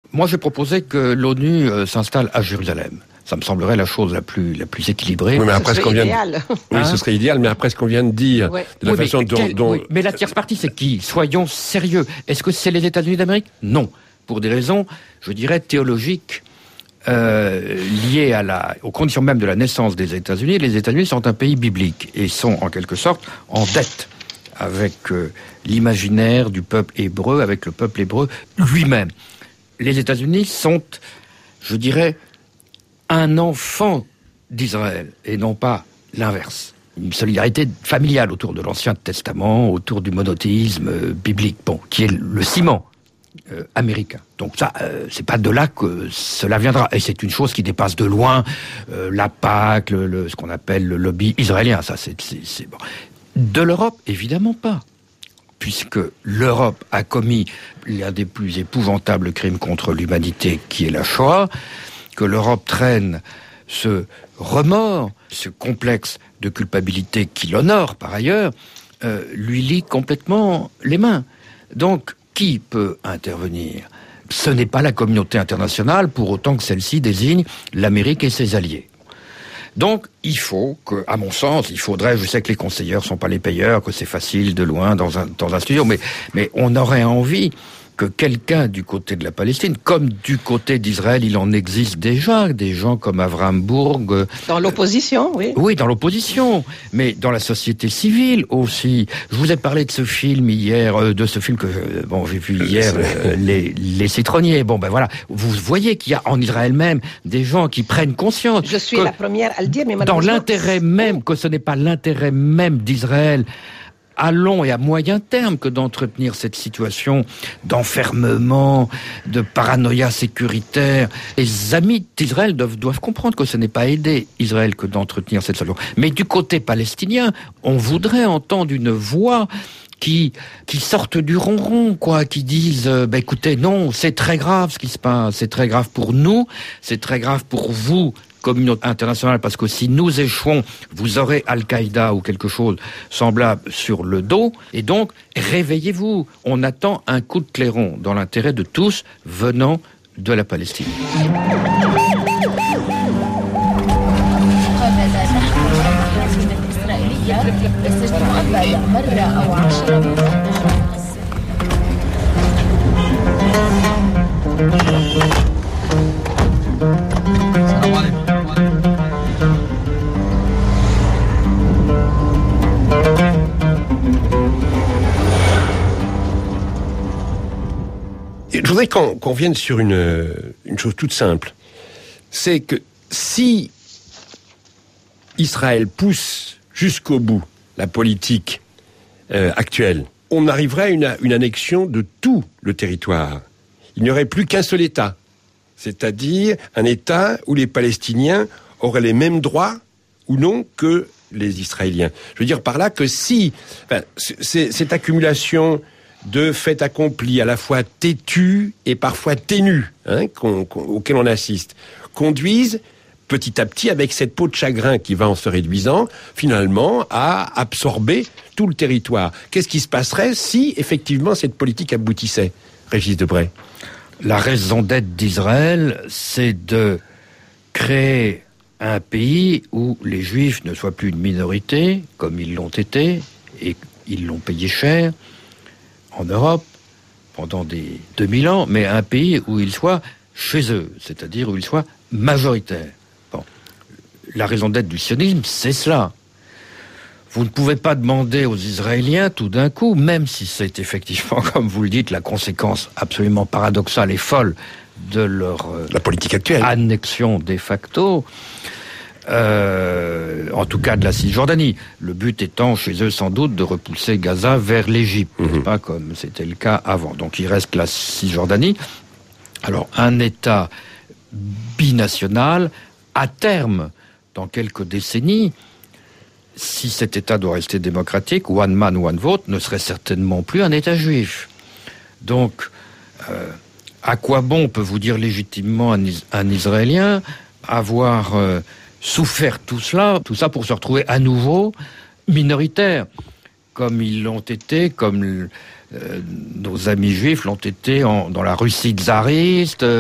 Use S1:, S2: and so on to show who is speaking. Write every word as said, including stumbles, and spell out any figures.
S1: Moi, j'ai proposé que l'ONU euh, s'installe à Jérusalem. Ça me semblerait la chose la plus la plus équilibrée.
S2: Oui, mais après ce qu'on vient de... oui,
S1: hein
S2: ce serait idéal, mais après ce qu'on vient de dire, ouais. de la
S1: oui,
S2: façon
S1: mais,
S2: dont,
S1: quel,
S2: dont...
S1: Oui, mais la tierce partie, c'est qui? Soyons sérieux. Est-ce que c'est les États-Unis d'Amérique? Non, pour des raisons, je dirais, théologiques, euh, liées à la, aux conditions même de la naissance des États-Unis. Les États-Unis sont un pays biblique et sont en quelque sorte en dette avec euh, l'imaginaire du peuple hébreu, avec le peuple hébreu lui-même. Les États-Unis sont, je dirais, un enfant d'Israël, et non pas l'inverse. Une solidarité familiale autour de l'Ancien Testament, autour du monothéisme euh, biblique, bon, qui est le ciment euh, américain. Donc ça, euh, c'est pas de là que cela viendra. Et c'est une chose qui dépasse de loin euh, la P A C, le, le, ce qu'on appelle le lobby israélien. Ça, c'est, c'est, c'est bon. De l'Europe, évidemment pas. Puisque l'Europe a commis l'un des plus épouvantables crimes contre l'humanité, qui est la Shoah, que l'Europe traîne ce remords, ce complexe de culpabilité qui l'honore par ailleurs, euh, lui lie complètement les mains. Donc, qui peut intervenir? Ce n'est pas la communauté internationale, pour autant que celle-ci désigne l'Amérique et ses alliés. Donc, il faut que, à mon sens, il faudrait, je sais que les conseilleurs sont pas les payeurs, que c'est facile de loin dans un, dans un studio, mais, mais on aurait envie que quelqu'un du côté de la Palestine, comme du côté d'Israël, il en existe déjà, des gens comme Avraham Burg.
S3: Dans l'opposition, oui.
S1: Oui, dans l'opposition, mais dans la société civile aussi. Je vous ai parlé de ce film hier, euh, de ce film que euh, bon j'ai vu hier, euh, les, les citronniers. Bon ben voilà, vous voyez qu'il y a en Israël même des gens qui prennent conscience.
S3: Je suis la première à le dire, mais
S1: dans l'intérêt même, que ce n'est pas l'intérêt même d'Israël à long et à moyen terme que d'entretenir cette situation d'enfermement, de paranoïa sécuritaire. Les amis d'Israël doivent, doivent comprendre que ce n'est pas aider Israël que d'entretenir cette situation. Mais du côté palestinien, on voudrait entendre une voix qui qui sortent du ronron, quoi, qui disent euh, bah, écoutez, non, c'est très grave ce qui se passe, c'est très grave pour nous, c'est très grave pour vous, communauté internationale, parce que si nous échouons, vous aurez Al-Qaïda ou quelque chose semblable sur le dos, et donc réveillez-vous. On attend un coup de clairon dans l'intérêt de tous venant de la Palestine.
S2: Je voudrais qu'on, qu'on revienne sur une, une chose toute simple. C'est que si Israël pousse jusqu'au bout la politique euh, actuelle, on arriverait à une, une annexion de tout le territoire. Il n'y aurait plus qu'un seul État. C'est-à-dire un État où les Palestiniens auraient les mêmes droits ou non que les Israéliens. Je veux dire par là que si enfin, c'est, cette accumulation de faits accomplis à la fois têtus et parfois ténus, hein, qu'on, qu'on, auxquels on assiste, conduisent petit à petit, avec cette peau de chagrin qui va en se réduisant, finalement, à absorber tout le territoire. Qu'est-ce qui se passerait si, effectivement, cette politique aboutissait, Régis Debray?
S1: La raison d'être d'Israël, c'est de créer un pays où les Juifs ne soient plus une minorité, comme ils l'ont été, et ils l'ont payé cher, en Europe, pendant des deux mille ans, mais un pays où ils soient chez eux, c'est-à-dire où ils soient majoritaires. Bon. La raison d'être du sionisme, c'est cela. Vous ne pouvez pas demander aux Israéliens, tout d'un coup, même si c'est effectivement, comme vous le dites, la conséquence absolument paradoxale et folle de leur euh,
S2: la politique actuelle,
S1: annexion de facto, Euh, en tout cas de la Cisjordanie. Le but étant chez eux sans doute de repousser Gaza vers l'Égypte, mmh. n'est-ce pas, comme c'était le cas avant. Donc il reste la Cisjordanie. Alors un État binational, à terme, dans quelques décennies, si cet État doit rester démocratique, one man, one vote, ne serait certainement plus un État juif. Donc, euh, à quoi bon, peut vous dire légitimement un, un Israélien, avoir euh, souffert tout cela, tout ça pour se retrouver à nouveau minoritaire, comme ils l'ont été, comme euh, nos amis juifs l'ont été en, dans la Russie tsariste,